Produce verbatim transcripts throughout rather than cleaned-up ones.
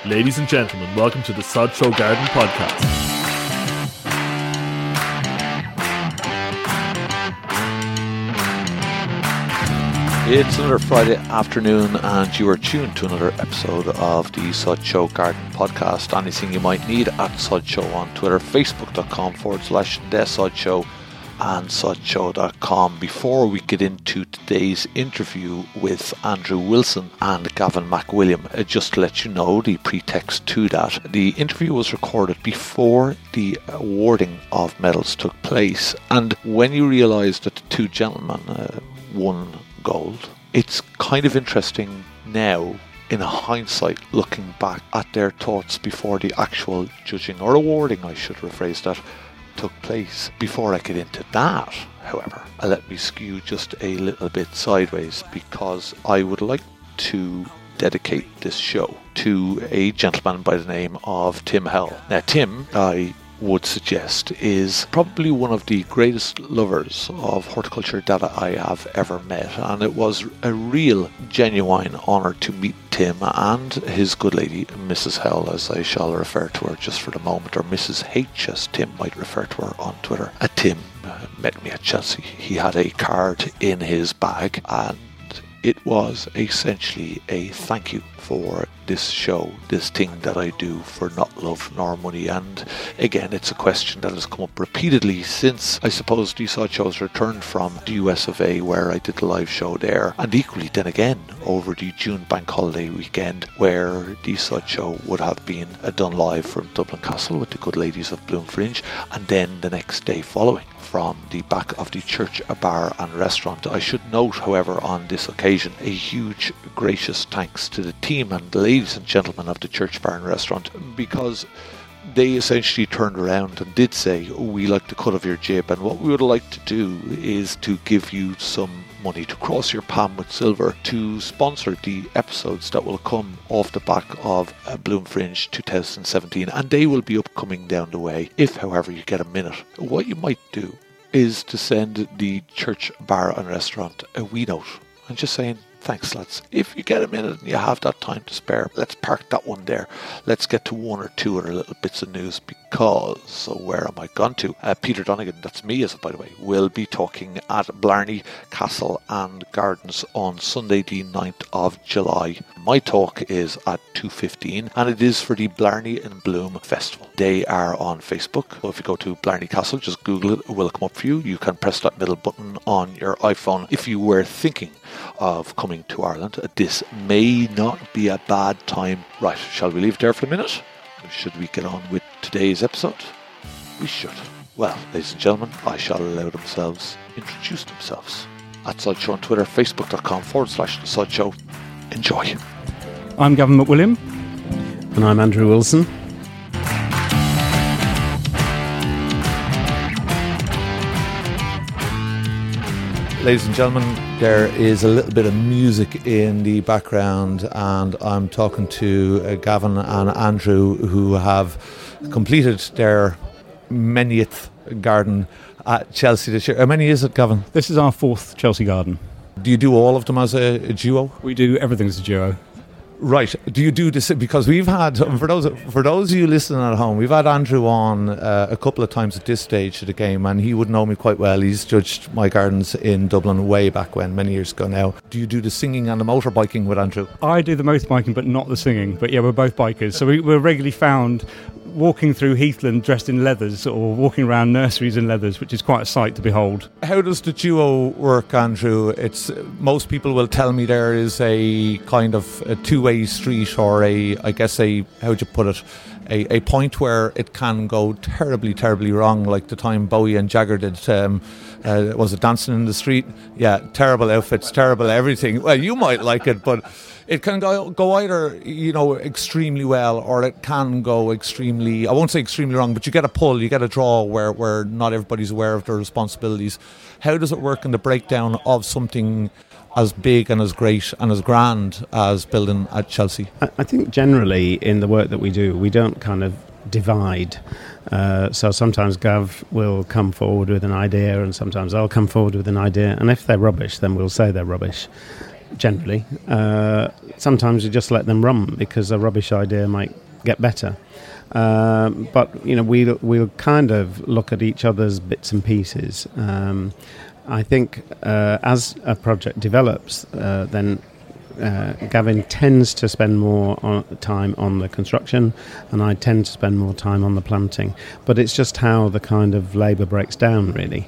Ladies and gentlemen, welcome to the Sod Show Garden Podcast. It's another Friday afternoon and you are tuned to another episode of the Sod Show Garden Podcast. Anything you might need at Sod Show on Twitter, facebook.com forward slash The Sod Show and sodshow dot com. Before we get into today's interview with Andrew Wilson and Gavin McWilliam, uh, just to let you know the pretext to that, the interview was recorded before the awarding of medals took place, and when you realise that the two gentlemen uh, won gold, it's kind of interesting now in hindsight looking back at their thoughts before the actual judging or awarding, I should rephrase that, took place. Before I get into that, however, I let me skew just a little bit sideways because I would like to dedicate this show to a gentleman by the name of Tim Howell. Now, Tim, I would suggest, is probably one of the greatest lovers of horticulture that I have ever met, and it was a real genuine honour to meet Tim and his good lady, Missus Howell, as I shall refer to her just for the moment, or Missus H as Tim might refer to her on Twitter. Uh, Tim uh, met me at Chelsea. He had a card in his bag and it was essentially a thank you for this show, this thing that I do for not love nor money. And again, it's a question that has come up repeatedly since, I suppose, the Sod Show's returned from the U S of A, where I did the live show there, and equally then again over the June bank holiday weekend, where the Sod Show would have been uh, done live from Dublin Castle with the good ladies of Bloom Fringe, and then the next day following from the back of the church, a bar and restaurant. I should note, however, on this occasion, a huge gracious thanks to the team and the ladies and gentlemen of the church, bar and restaurant, because they essentially turned around and did say, oh, we like the cut of your jib, and what we would like to do is to give you some money to cross your palm with silver to sponsor the episodes that will come off the back of uh, Bloom Fringe twenty seventeen, and they will be upcoming down the way. If, however, you get a minute, what you might do is to send the church, bar and restaurant a wee note and just saying, thanks lads, if you get a minute and you have that time to spare, let's park that one there. Let's get to one or two other little bits of news, because, so where am I gone to? Uh, Peter Donegan, that's me as by the way, will be talking at Blarney Castle and Gardens on Sunday the ninth of July. My talk is at two fifteen and it is for the Blarney in Bloom Festival. They are on Facebook. So if you go to Blarney Castle, just Google it, it will come up for you. You can press that middle button on your iPhone. If you were thinking of coming to Ireland, this may not be a bad time. Right, shall we leave it there for a minute? Or should we get on with today's episode? We should. Well, ladies and gentlemen, I shall allow themselves introduce themselves at Sod Show on Twitter, facebook.com forward slash The Sod Show. Enjoy. I'm Gavin McWilliam. And I'm Andrew Wilson. Ladies and gentlemen, there is a little bit of music in the background, and I'm talking to uh, Gavin and Andrew, who have completed their manyth garden at Chelsea this year. How many is it, Gavin? This is our fourth Chelsea garden. Do you do all of them as a, a duo? We do everything as a duo. Right. Do you do this? Because we've had, for those for those of you listening at home, we've had Andrew on uh, a couple of times at this stage of the game, and he would know me quite well. He's judged my gardens in Dublin way back when, many years ago now. Do you do the singing and the motorbiking with Andrew? I do the motorbiking, but not the singing. But yeah, we're both bikers. So we, we're regularly found walking through Heathland dressed in leathers, or walking around nurseries in leathers, which is quite a sight to behold. How does the duo work, Andrew? It's most people will tell me there is a kind of a two-way street, or a, I guess a, how'd you put it, a, a point where it can go terribly, terribly wrong, like the time Bowie and Jagger did, um, uh, was it Dancing in the Street? Yeah, terrible outfits, terrible everything. Well, you might like it, but it can go, go either, you know, extremely well, or it can go extremely, I won't say extremely wrong, but you get a pull, you get a draw where, where not everybody's aware of their responsibilities. How does it work in the breakdown of something as big and as great and as grand as building at Chelsea? I think generally in the work that we do, we don't kind of divide. Uh, so sometimes Gav will come forward with an idea, and sometimes I'll come forward with an idea, and if they're rubbish, then we'll say they're rubbish. generally. Uh, sometimes you just let them run because a rubbish idea might get better. Um, but you know, we we'll kind of look at each other's bits and pieces. Um, I think uh, as a project develops, uh, then uh, Gavin tends to spend more on, time on the construction, and I tend to spend more time on the planting. But it's just how the kind of labour breaks down, really.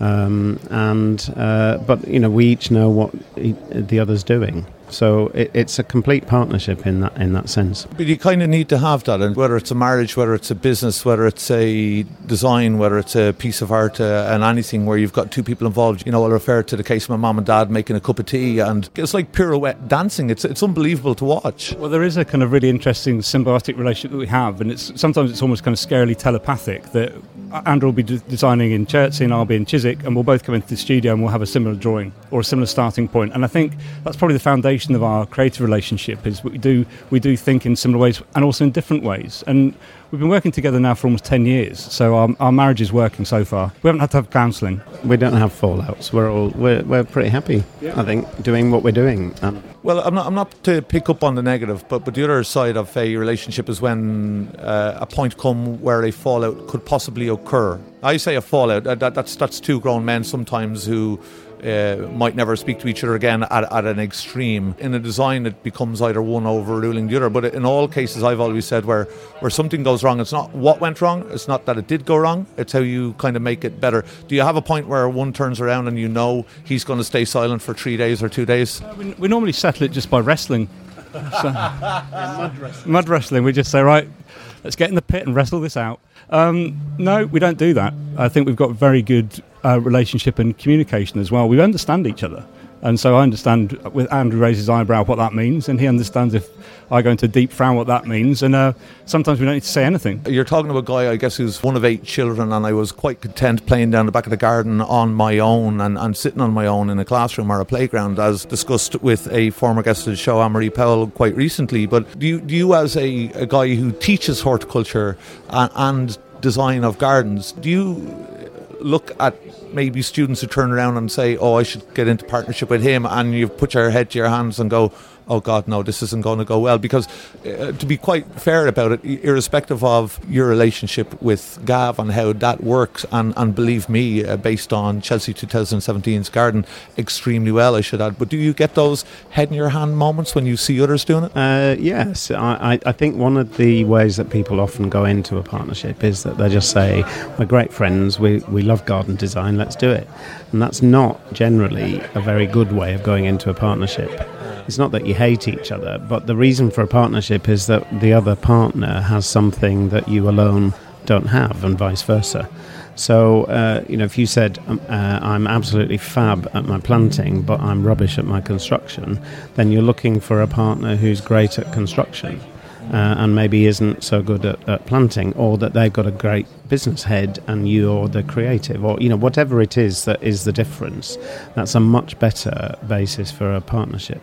Um, and uh, but you know, we each know what e- the other's doing. So it, it's a complete partnership in that in that sense. But you kind of need to have that, and whether it's a marriage, whether it's a business, whether it's a design, whether it's a piece of art, uh, and anything where you've got two people involved. You know, I'll refer to the case of my mum and dad making a cup of tea, and it's like pirouette dancing. It's it's unbelievable to watch. Well, there is a kind of really interesting symbiotic relationship that we have, and it's sometimes it's almost kind of scarily telepathic that Andrew will be de- designing in Chertsey and I'll be in Chiswick, and we'll both come into the studio and we'll have a similar drawing or a similar starting point. And I think that's probably the foundation of our creative relationship, is we do we do think in similar ways and also in different ways. And we've been working together now for almost ten years, so our, our marriage is working so far. We haven't had to have counselling. We don't have fallouts. We're all we're we're pretty happy. Yeah. I think doing what we're doing. Um, Well, I'm not, I'm not to pick up on the negative, but, but the other side of a relationship is when uh, a point come where a fallout could possibly occur. I say a fallout, uh, that, that's that's two grown men sometimes who uh, might never speak to each other again at, at an extreme. In a design, it becomes either one overruling the other. But in all cases, I've always said where, where something goes wrong, it's not what went wrong, it's not that it did go wrong, it's how you kind of make it better. Do you have a point where one turns around and you know he's going to stay silent for three days or two days? Uh, we, we normally settle it just by wrestling. So, yeah, mud wrestling. Mud wrestling. We just say, right, let's get in the pit and wrestle this out. Um, no, we don't do that. I think we've got very good uh, relationship and communication as well. We understand each other. And so I understand with Andrew raises his eyebrow what that means, and he understands if I go into a deep frown what that means, and uh, sometimes we don't need to say anything. You're talking to a guy, I guess, who's one of eight children, and I was quite content playing down the back of the garden on my own and, and sitting on my own in a classroom or a playground, as discussed with a former guest of the show, Anne-Marie Powell, quite recently. But do you, do you as a, a guy who teaches horticulture and, and design of gardens, do you look at maybe students who turn around and say, oh, I should get into partnership with him, and you put your head to your hands and go, oh God, no, this isn't going to go well? Because uh, to be quite fair about it, irrespective of your relationship with Gav and how that works, and, and believe me, uh, based on Chelsea twenty seventeen's garden, extremely well, I should add. But do you get those head in your hand moments when you see others doing it? Uh, yes, I, I think one of the ways that people often go into a partnership is that they just say, we're great friends, we, we love garden design, let's do it. And that's not generally a very good way of going into a partnership. It's not that you hate each other, but the reason for a partnership is that the other partner has something that you alone don't have, and vice versa. So, uh, you know, if you said, um, uh, I'm absolutely fab at my planting, but I'm rubbish at my construction, then you're looking for a partner who's great at construction uh, and maybe isn't so good at, at planting, or that they've got a great business head and you're the creative, or, you know, whatever it is that is the difference. That's a much better basis for a partnership.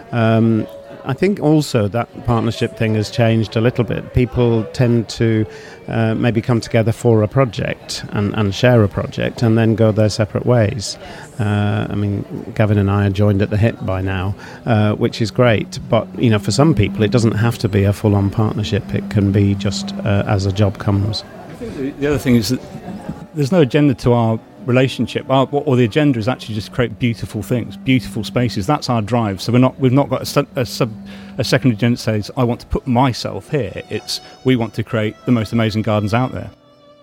Um, I think also that partnership thing has changed a little bit. People tend to uh, maybe come together for a project and, and share a project and then go their separate ways. Uh, I mean, Gavin and I are joined at the hip by now, uh, which is great. But, you know, for some people it doesn't have to be a full-on partnership. It can be just uh, as a job comes. I think the other thing is that there's no agenda to our relationship, our, or the agenda is actually just create beautiful things, beautiful spaces. That's our drive. So we're not, we've not got a, sub, a, sub, a second agenda that says, I want to put myself here. It's, we want to create the most amazing gardens out there.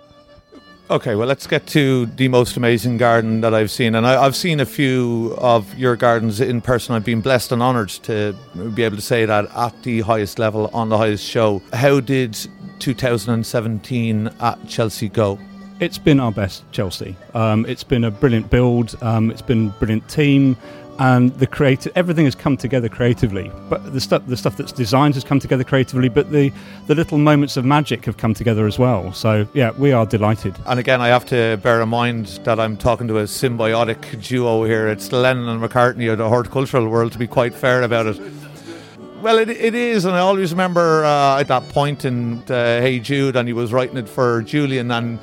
Okay, well, let's get to the most amazing garden that I've seen. And I, I've seen a few of your gardens in person. I've been blessed and honoured to be able to say that at the highest level, on the highest show. How did two thousand seventeen at Chelsea go? It's been our best, Chelsea. Um, it's been a brilliant build. Um, it's been a brilliant team, and the creative everything has come together creatively. But the stuff, the stuff that's designed has come together creatively. But the, the little moments of magic have come together as well. So yeah, we are delighted. And again, I have to bear in mind that I'm talking to a symbiotic duo here. It's Lennon and McCartney of the horticultural world, to be quite fair about it. Well, it it is, and I always remember uh, at that point in uh, Hey Jude, and he was writing it for Julian, and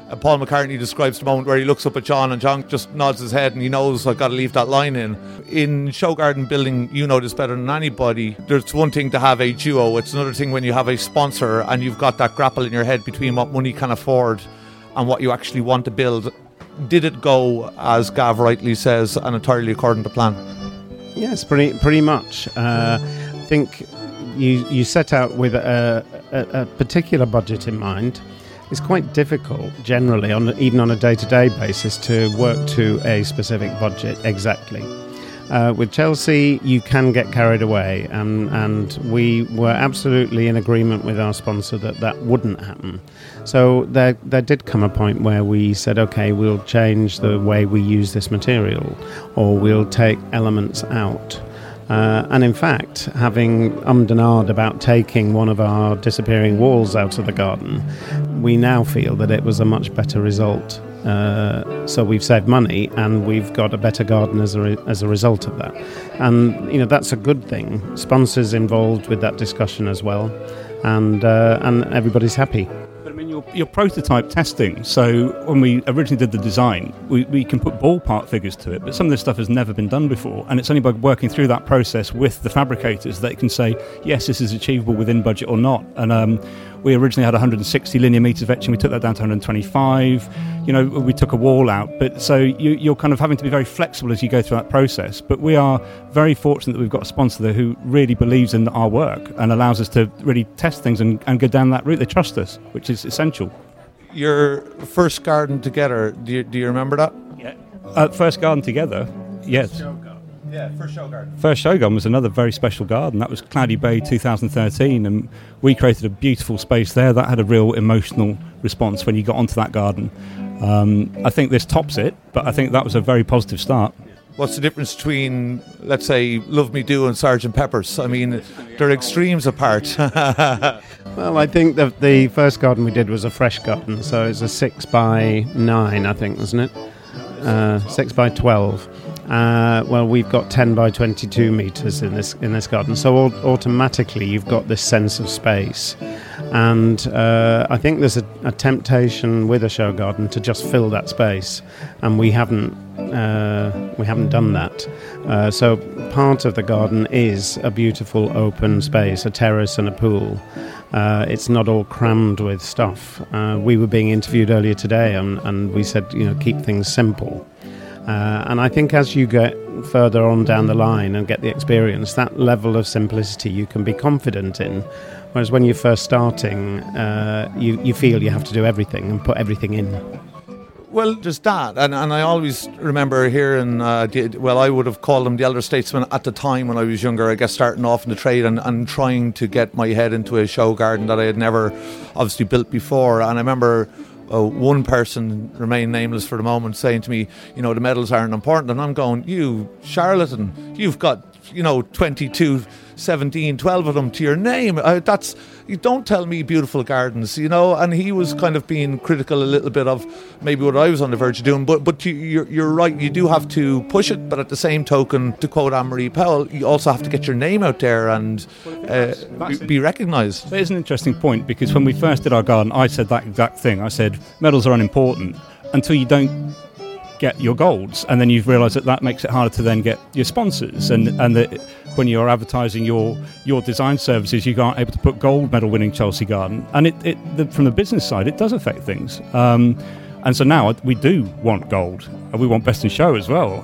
Uh, Paul McCartney describes the moment where he looks up at John and John just nods his head and he knows I've got to leave that line in. In show garden building, you know this better than anybody. There's one thing to have a duo. It's another thing when you have a sponsor and you've got that grapple in your head between what money can afford and what you actually want to build. Did it go, as Gav rightly says, and entirely according to plan? Yes, pretty pretty much. Uh, I think you you set out with a, a, a particular budget in mind. It's quite difficult, generally, on even on a day-to-day basis, to work to a specific budget exactly. Uh, with Chelsea, you can get carried away, and, and we were absolutely in agreement with our sponsor that that wouldn't happen. So there, there did come a point where we said, okay, we'll change the way we use this material, or we'll take elements out. Uh, and in fact, having ummed and ahed about taking one of our disappearing walls out of the garden, we now feel that it was a much better result. Uh, so we've saved money and we've got a better garden as a re- as a result of that. And you know that's a good thing. Sponsors involved with that discussion as well, and uh, and everybody's happy. But I mean, your, your prototype testing, so when we originally did the design, we, we can put ballpark figures to it, but some of this stuff has never been done before, and it's only by working through that process with the fabricators that it can say, yes, this is achievable within budget or not. And um, we originally had one hundred sixty linear metres of etching, we took that down to one hundred twenty-five, you know, we took a wall out, but so you, you're kind of having to be very flexible as you go through that process. But we are very fortunate that we've got a sponsor there who really believes in our work and allows us to really test things and, and go down that route. They trust us, which is essential. Your first garden together, do you, do you remember that? Yeah. Uh, first garden together, yes. Yeah, first show garden. First show garden was another very special garden. That was Cloudy Bay two thousand thirteen, and we created a beautiful space there. That had a real emotional response when you got onto that garden. Um, I think this tops it, but I think that was a very positive start. What's the difference between, let's say, Love Me Do and Sergeant Pepper's? I mean, they're extremes apart. Well, I think that the first garden we did was a fresh garden, so it's a six by nine, I think, wasn't it? Uh, six by twelve. Uh, well, we've got ten by twenty-two metres in this in this garden, so au- automatically you've got this sense of space. And uh, I think there's a, a temptation with a show garden to just fill that space, and we haven't uh, we haven't done that. Uh, so part of the garden is a beautiful open space, a terrace and a pool. Uh, it's not all crammed with stuff. Uh, we were being interviewed earlier today, and, and we said, you know, keep things simple. Uh, and I think as you get further on down the line and get the experience, that level of simplicity you can be confident in. Whereas when you're first starting, uh, you, you feel you have to do everything and put everything in. Well, just that. And, and I always remember hearing, uh, the, well, I would have called them the elder statesmen at the time when I was younger, I guess starting off in the trade and, and trying to get my head into a show garden that I had never obviously built before. And I remember Uh, one person, remain nameless for the moment, saying to me, you know, the medals aren't important. And I'm going, you charlatan, you've got, you know, twenty-two, seventeen, twelve of them to your name. Uh, that's, you don't tell me beautiful gardens, you know. And he was kind of being critical a little bit of maybe what I was on the verge of doing. But but you, you're, you're right, you do have to push it. But at the same token, to quote Anne-Marie Powell, you also have to get your name out there and uh, be, be recognised. That is an interesting point, because when we first did our garden, I said that exact thing. I said, medals are unimportant until you don't get your golds, and then you've realised that that makes it harder to then get your sponsors, and and that when you're advertising your your design services, you aren't able to put gold medal winning Chelsea Garden, and it, it the, from the business side it does affect things. Um, and so now we do want gold, and we want best in show as well.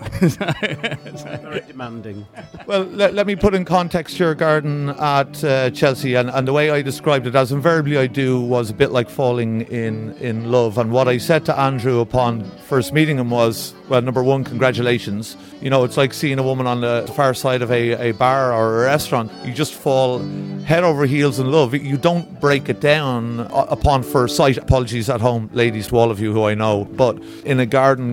Very demanding. Well, let, let me put in context your garden at uh, Chelsea, and, and the way I described it, as invariably I do, was a bit like falling in, in love. And what I said to Andrew upon first meeting him was, well, number one, congratulations. You know, it's like seeing a woman on the far side of a, a bar or a restaurant. You just fall head over heels in love. You don't break it down upon first sight. Apologies at home, ladies, to all of you who I know. But in a garden,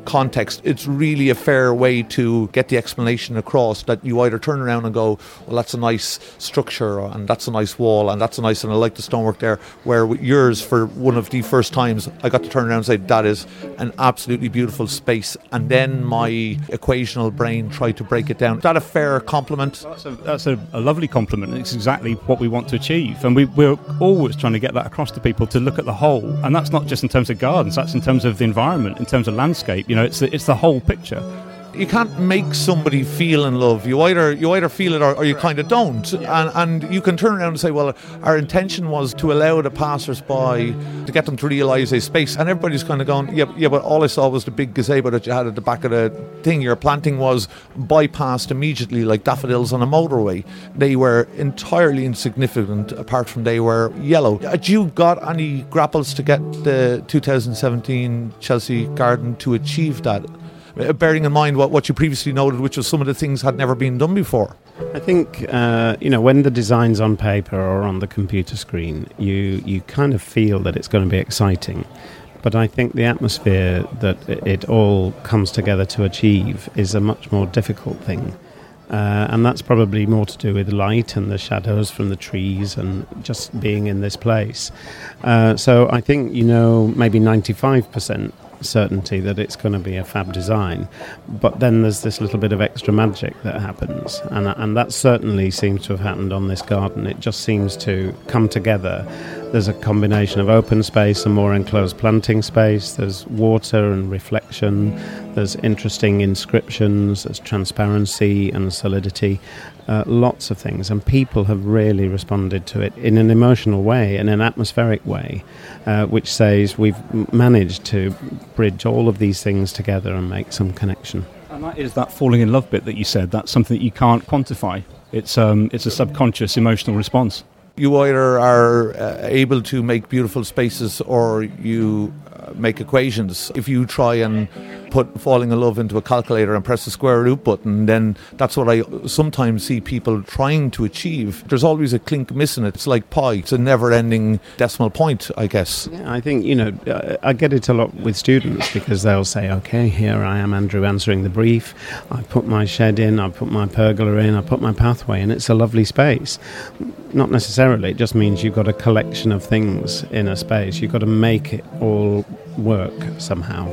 context, it's really a fair way to get the explanation across, that you either turn around and go, well, that's a nice structure, and that's a nice wall, and that's a nice, and I like the stonework there, where with yours, for one of the first times, I got to turn around and say, that is an absolutely beautiful space, and then my equational brain tried to break it down. Is that a fair compliment? That's a, that's a, a lovely compliment. It's exactly what we want to achieve, and we, we're always trying to get that across to people, to look at the whole, and that's not just in terms of gardens, that's in terms of the environment, in terms of landscape. You know, it's the, it's the whole picture. You can't make somebody feel in love. You either you either feel it or, or you kind of don't. And and you can turn around and say, well, our intention was to allow the passers-by to get them to realise a space. And everybody's kind of going, yeah, yeah, but all I saw was the big gazebo that you had at the back of the thing. Your planting was bypassed immediately like daffodils on a motorway. They were entirely insignificant, apart from they were yellow. Had you got any grapples to get the two thousand seventeen Chelsea Garden to achieve that? Bearing in mind what, what you previously noted, which was some of the things had never been done before. I think, uh, you know, when the design's on paper or on the computer screen, you, you kind of feel that it's going to be exciting. But I think the atmosphere that it all comes together to achieve is a much more difficult thing. Uh, and that's probably more to do with light and the shadows from the trees and just being in this place. Uh, so I think, you know, maybe ninety-five percent certainty that it's going to be a fab design, but then there's this little bit of extra magic that happens, and and that certainly seems to have happened on this garden. It just seems to come together. There's a combination of open space and more enclosed planting space. There's water and reflection. There's interesting inscriptions. There's transparency and solidity. Uh, lots of things, and people have really responded to it in an emotional way, in an atmospheric way, uh, which says we've managed to bridge all of these things together and make some connection. And that is that falling in love bit that you said. That's something that you can't quantify. It's um, it's a subconscious emotional response. You either are uh, able to make beautiful spaces, or you uh, make equations. If you try and put falling in love into a calculator and press the square root button, then that's what I sometimes see people trying to achieve. There's always a clink missing. It's like pi. It's a never-ending decimal point, I guess. Yeah, I think, you know, I get it a lot with students, because they'll say, okay, here I am, Andrew, answering the brief. I put my shed in, I put my pergola in, I put my pathway in. It's a lovely space. Not necessarily. It just means you've got a collection of things in a space. You've got to make it all work somehow.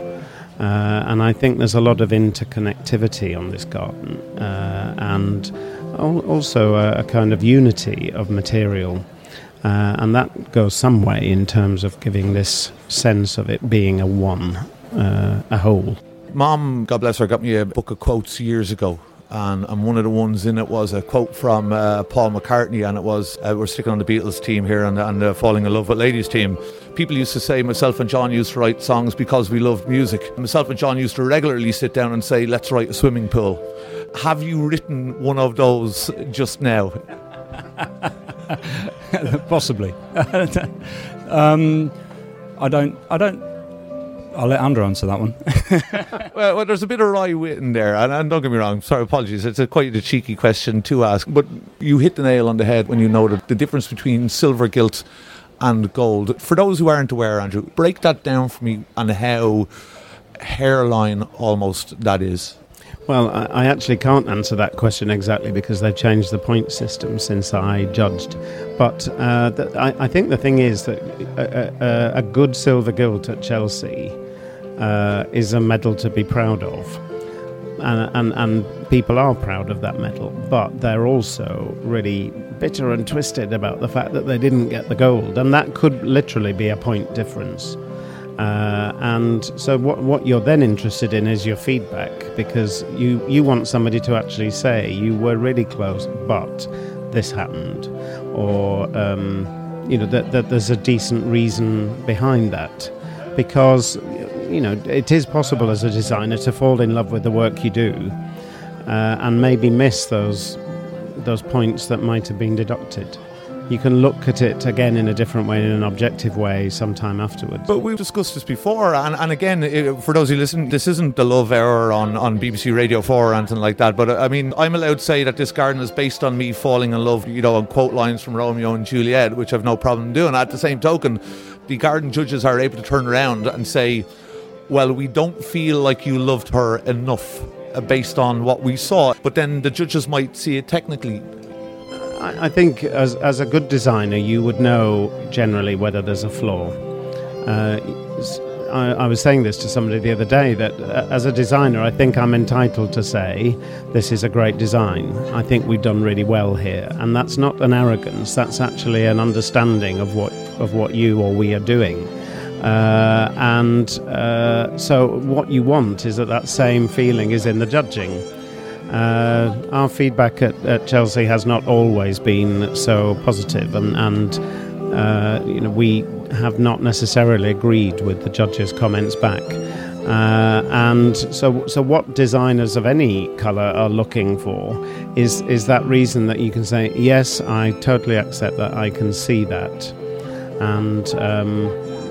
Uh, and I think there's a lot of interconnectivity on this garden, uh, and al- also a, a kind of unity of material. Uh, and that goes some way in terms of giving this sense of it being a one, uh, a whole. Mom, God bless her, got me a book of quotes years ago. And, and one of the ones in it was a quote from uh, Paul McCartney, and it was, uh, we're sticking on the Beatles team here and, and the Falling in Love with Ladies team. People used to say, myself and John used to write songs because we loved music. Myself and John used to regularly sit down and say, let's write a swimming pool. Have you written one of those just now? Possibly. um, I don't, I don't, I'll let Andrew answer that one. well, well, there's a bit of wry wit in there, and, and don't get me wrong, sorry, apologies, it's a quite a cheeky question to ask, but you hit the nail on the head when you noted the difference between silver gilt and gold. For those who aren't aware, Andrew, break that down for me on how hairline almost that is. Well, I, I actually can't answer that question exactly, because they've changed the point system since I judged. But uh, th- I, I think the thing is that a, a, a good silver gilt at Chelsea uh, is a medal to be proud of. And, and, and people are proud of that medal, but they're also really bitter and twisted about the fact that they didn't get the gold. And that could literally be a point difference. Uh, and so what what you're then interested in is your feedback, because you, you want somebody to actually say you were really close, but this happened, or um, you know that, that there's a decent reason behind that, because you know it is possible as a designer to fall in love with the work you do, uh, and maybe miss those those points that might have been deducted. You can look at it again in a different way, in an objective way, sometime afterwards. But we've discussed this before, and, and again, it, for those who listen, this isn't the Love Hour on, on B B C Radio four or anything like that, but I mean, I'm allowed to say that this garden is based on me falling in love, you know, on quote lines from Romeo and Juliet, which I've no problem doing. At the same token, the garden judges are able to turn around and say, well, we don't feel like you loved her enough uh, based on what we saw. But then the judges might see it technically. I, I think as, as a good designer, you would know generally whether there's a flaw. Uh, I, I was saying this to somebody the other day, that uh, as a designer, I think I'm entitled to say, this is a great design. I think we've done really well here. And that's not an arrogance, that's actually an understanding of what, of what you or we are doing. Uh, and uh, so what you want is that that same feeling is in the judging. Uh, our feedback at, at Chelsea has not always been so positive, and, and uh, you know, we have not necessarily agreed with the judges' comments back. Uh, and so, so what designers of any colour are looking for is is that reason that you can say, yes, I totally accept that, I can see that. And um,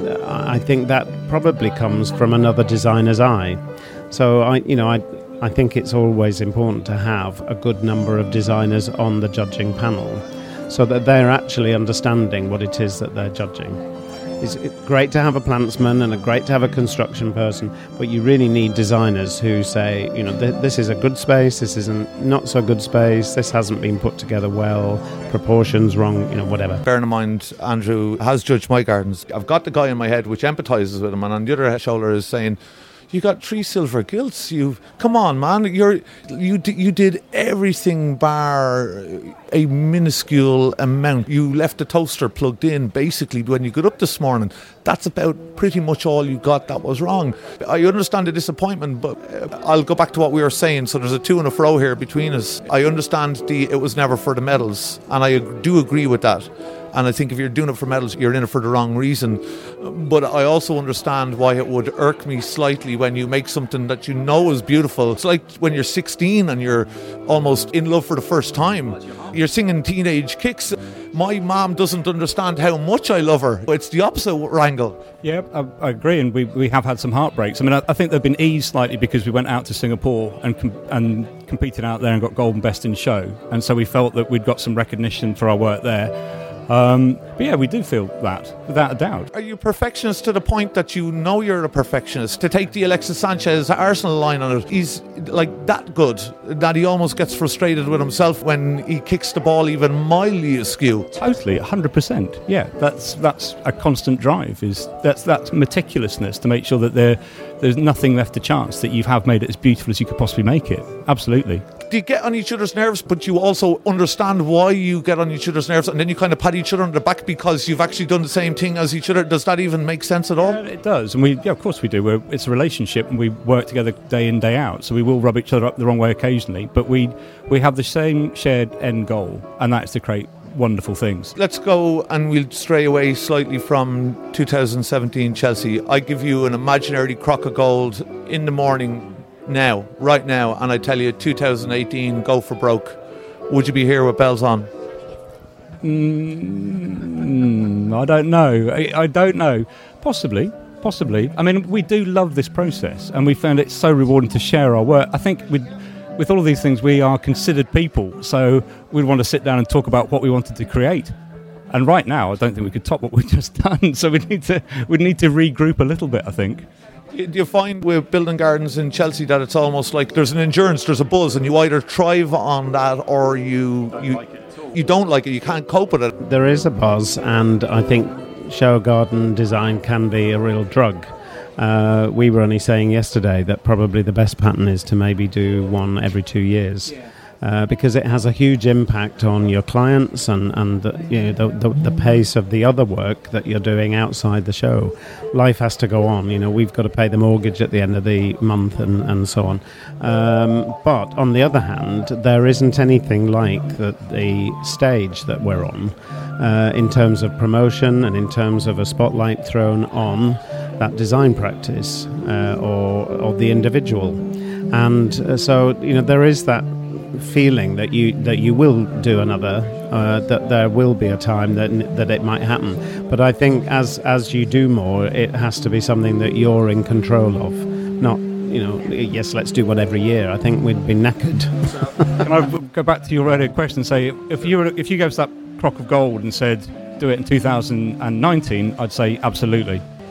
I think that probably comes from another designer's eye. So I, you know, I, I think it's always important to have a good number of designers on the judging panel, so that they're actually understanding what it is that they're judging. It's great to have a plantsman and a great to have a construction person, but you really need designers who say, you know, th- this is a good space, this is a not so good space, this hasn't been put together well, proportions wrong, you know, whatever. Bearing in mind, Andrew has judged my gardens. I've got the guy in my head which empathises with him, and on the other shoulder is saying, you got three silver gilts. You come on, man. You're you d- you did everything bar a minuscule amount. You left the toaster plugged in basically when you got up this morning. That's about pretty much all you got that was wrong. I understand the disappointment, but I'll go back to what we were saying. So there's a to and a fro here between us. I understand the it was never for the medals, and I do agree with that. And I think if you're doing it for medals, you're in it for the wrong reason. But I also understand why it would irk me slightly when you make something that you know is beautiful. It's like when you're sixteen and you're almost in love for the first time. You're singing Teenage Kicks. My mom doesn't understand how much I love her. It's the opposite wrangle. Yeah, I, I agree, and we we have had some heartbreaks. I mean, I, I think they've been eased slightly because we went out to Singapore and com- and competed out there and got gold and best in show, and so we felt that we'd got some recognition for our work there. Um, but yeah, we do feel that, without a doubt. Are you perfectionist to the point that you know you're a perfectionist? To take the Alexis Sanchez Arsenal line on it, he's like that good that he almost gets frustrated with himself when he kicks the ball even mildly askew. Totally, one hundred percent. Yeah, that's that's a constant drive. Is that's that's meticulousness to make sure that there there's nothing left to chance, that you have made it as beautiful as you could possibly make it. Absolutely. Do you get on each other's nerves, but you also understand why you get on each other's nerves, and then you kind of pat each other on the back because you've actually done the same thing as each other? Does that even make sense at all? Yeah, it does, and we, yeah, of course we do. We're, it's a relationship, and we work together day in, day out. So we will rub each other up the wrong way occasionally, but we we have the same shared end goal, and that's to create wonderful things. Let's go, and we'll stray away slightly from two thousand seventeen Chelsea. I give you an imaginary crock of gold in the morning. Now, right now, and I tell you, two thousand eighteen, go for broke. Would you be here with bells on? Mm, I don't know. I, I don't know. Possibly, possibly. I mean, we do love this process, and we found it so rewarding to share our work. I think with with all of these things, we are considered people, so we want to sit down and talk about what we wanted to create. And right now, I don't think we could top what we've just done. So we need to we need to regroup a little bit, I think. Do you find with building gardens in Chelsea that it's almost like there's an endurance, there's a buzz, and you either thrive on that or you you you don't like it, you can't cope with it? There is a buzz, and I think show garden design can be a real drug. Uh, we were only saying yesterday that probably the best pattern is to maybe do one every two years. Uh, because it has a huge impact on your clients and, and the, you know, the, the, the pace of the other work that you're doing outside the show. Life has to go on. You know, we've got to pay the mortgage at the end of the month and, and so on. Um, but on the other hand, there isn't anything like the, the stage that we're on uh, in terms of promotion and in terms of a spotlight thrown on that design practice uh, or, or the individual. And uh, so, you know, there is that feeling that you that you will do another, uh, that there will be a time that that it might happen. But I think as as you do more, it has to be something that you're in control of. Not, you know, yes, let's do one every year. I think we'd be knackered. Can I go back to your earlier question and say, if you were, if you gave us that crock of gold and said do it in two thousand nineteen, I'd say absolutely.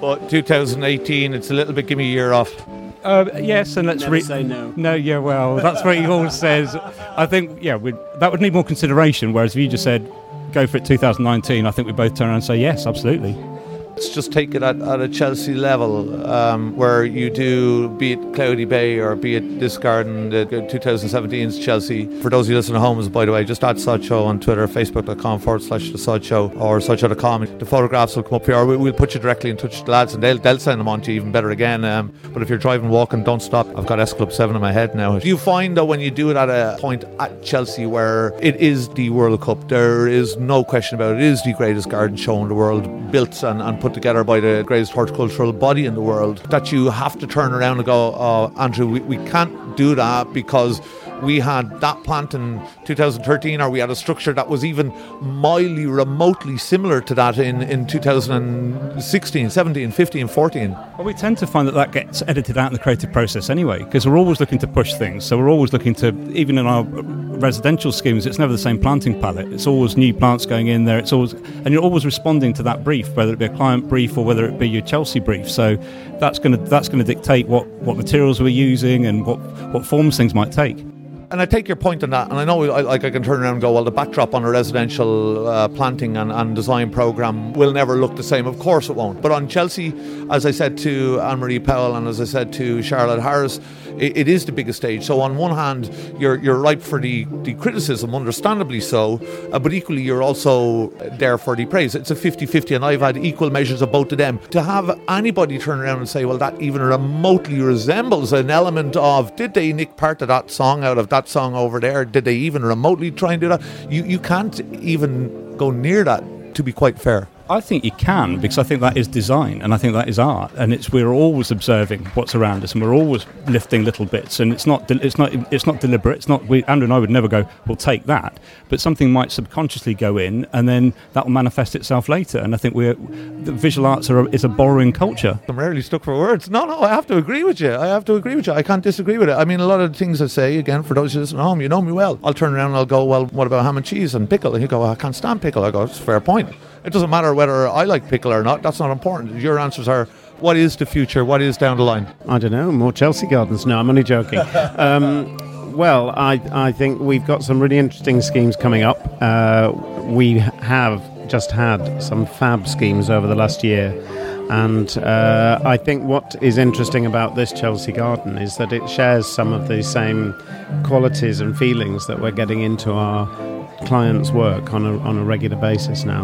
But two thousand eighteen, it's a little bit, give me a year off. Uh, yes, and let's Never re- say no. No, yeah, well, that's what he always says. I think, yeah, we'd, that would need more consideration. Whereas if you just said, go for it two thousand nineteen, I think we both turn around and say yes, absolutely. Let's just take it at, at a Chelsea level, um, where you do, be it Cloudy Bay or be it this garden, the twenty seventeen's Chelsea. For those of you listening at home, by the way, just add Sod Show on Twitter, facebook.com forward slash the Sod Show or sodshow dot com. The photographs will come up here, or we'll put you directly in touch with the lads and they'll, they'll send them on to you even better again. Um, but if you're driving, walking, don't stop. I've got S Club seven in my head now. Do you find though when you do it at a point at Chelsea where it is the World Cup, there is no question about it, it is the greatest garden show in the world, built and, and put together by the greatest horticultural body in the world, that you have to turn around and go, oh, Andrew, we, we can't do that because we had that plant in two thousand thirteen, or we had a structure that was even mildly, remotely similar to that in, in two thousand sixteen, seventeen, fifteen, fourteen. Well, we tend to find that that gets edited out in the creative process anyway, because we're always looking to push things. So we're always looking to, even in our residential schemes, it's never the same planting palette. It's always new plants going in there. It's always, and you're always responding to that brief, whether it be a client brief or whether it be your Chelsea brief. So that's going to that's going to dictate what, what materials we're using and what, what forms things might take. And I take your point on that, and I know I, like I can turn around and go, well, the backdrop on a residential uh, planting and, and design programme will never look the same. Of course it won't. But on Chelsea, as I said to Anne-Marie Powell and as I said to Charlotte Harris, it, it is the biggest stage. So on one hand, you're you're ripe for the, the criticism, understandably so, uh, but equally you're also there for the praise. It's a fifty-fifty, and I've had equal measures of both of them. To have anybody turn around and say, well, that even remotely resembles an element of, did they nick part of that song out of that song over there? Did they even remotely try and do that? You you can't even go near that, to be quite fair. I think you can, because I think that is design and I think that is art, and it's we're always observing what's around us and we're always lifting little bits, and it's not it's not it's not deliberate. It's not we, Andrew and I would never go, we'll take that, but something might subconsciously go in and then that will manifest itself later. And I think we're the visual arts are a, is a borrowing culture. I'm rarely stuck for words. No, no, I have to agree with you. I have to agree with you. I can't disagree with it. I mean, a lot of the things I say, again, for those who listen at home, you know me well. I'll turn around and I'll go, well, what about ham and cheese and pickle? And you go, well, I can't stand pickle. I go, it's a fair point. It doesn't matter whether I like pickle or not. That's not important. Your answers are, what is the future? What is down the line? I don't know. More Chelsea gardens. No, I'm only joking. um, well, I, I think we've got some really interesting schemes coming up. Uh, we have just had some fab schemes over the last year. And uh, I think what is interesting about this Chelsea garden is that it shares some of the same qualities and feelings that we're getting into our clients' work on a on a regular basis now.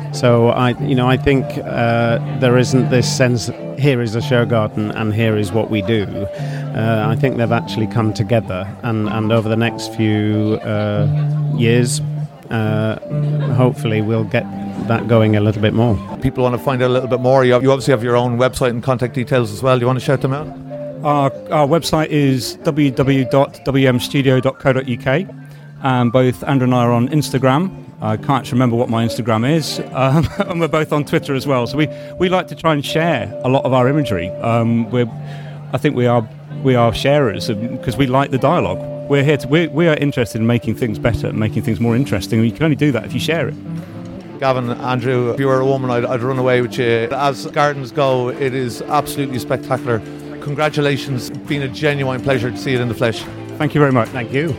So I, you know, I think uh, there isn't this sense, here is a show garden and here is what we do. Uh, I think they've actually come together, and, and over the next few uh, years, uh, hopefully we'll get that going a little bit more. People want to find out a little bit more. You, have, you obviously have your own website and contact details as well. Do you want to shout them out? Our, our website is w w w dot w m studio dot co dot u k. Um, both Andrew and I are on Instagram. I can't remember what my Instagram is, um, and we're both on Twitter as well. So we, we like to try and share a lot of our imagery. Um, we're, I think we are we are sharers because we like the dialogue. We're here to we we are interested in making things better, making things more interesting. And you can only do that if you share it. Gavin, Andrew, if you were a woman, I'd, I'd run away with you. As gardens go, it is absolutely spectacular. Congratulations. It's been a genuine pleasure to see it in the flesh. Thank you very much. Thank you.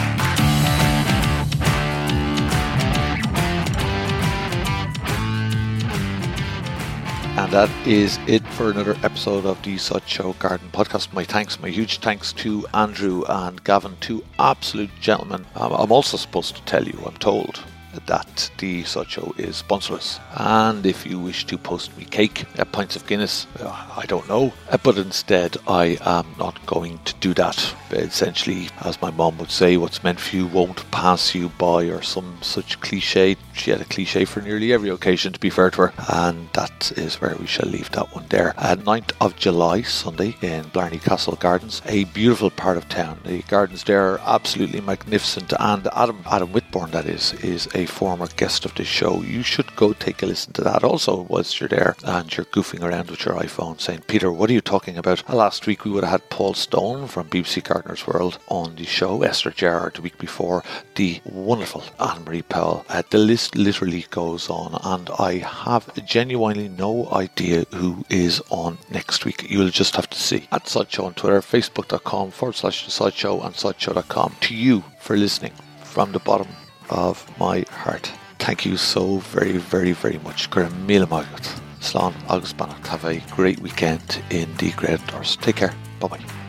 And that is it for another episode of the Sod Show Garden Podcast. My thanks, my huge thanks to Andrew and Gavin, two absolute gentlemen. Um, I'm also supposed to tell you, I'm told, that the Sod Show is sponsorless, and if you wish to post me cake at pints of Guinness, uh, I don't know, uh, but instead I am not going to do that. Essentially, as my mom would say, what's meant for you won't pass you by, or some such cliche. She had a cliche for nearly every occasion, to be fair to her, and that is where we shall leave that one there. Uh, ninth of July, Sunday, in Blarney Castle Gardens, a beautiful part of town. The gardens there are absolutely magnificent, and Adam Adam Whitbourne, that is, is a a former guest of this show. You should go take a listen to that also whilst you're there and you're goofing around with your iPhone saying, Peter, what are you talking about? Last week we would have had Paul Stone from B B C Gardener's World on the show, Esther Gerrard the week before, the wonderful Anne-Marie Powell. Uh, the list literally goes on, and I have genuinely no idea who is on next week. You'll just have to see. At Sudshow on Twitter, facebook.com forward slash the Sudshow and sudshow dot com. To you for listening from the bottom of my heart. Thank you so very, very, very much. Gur míle maith. Slán agus Bannacht. Have a great weekend in the great outdoors. Take care. Bye bye.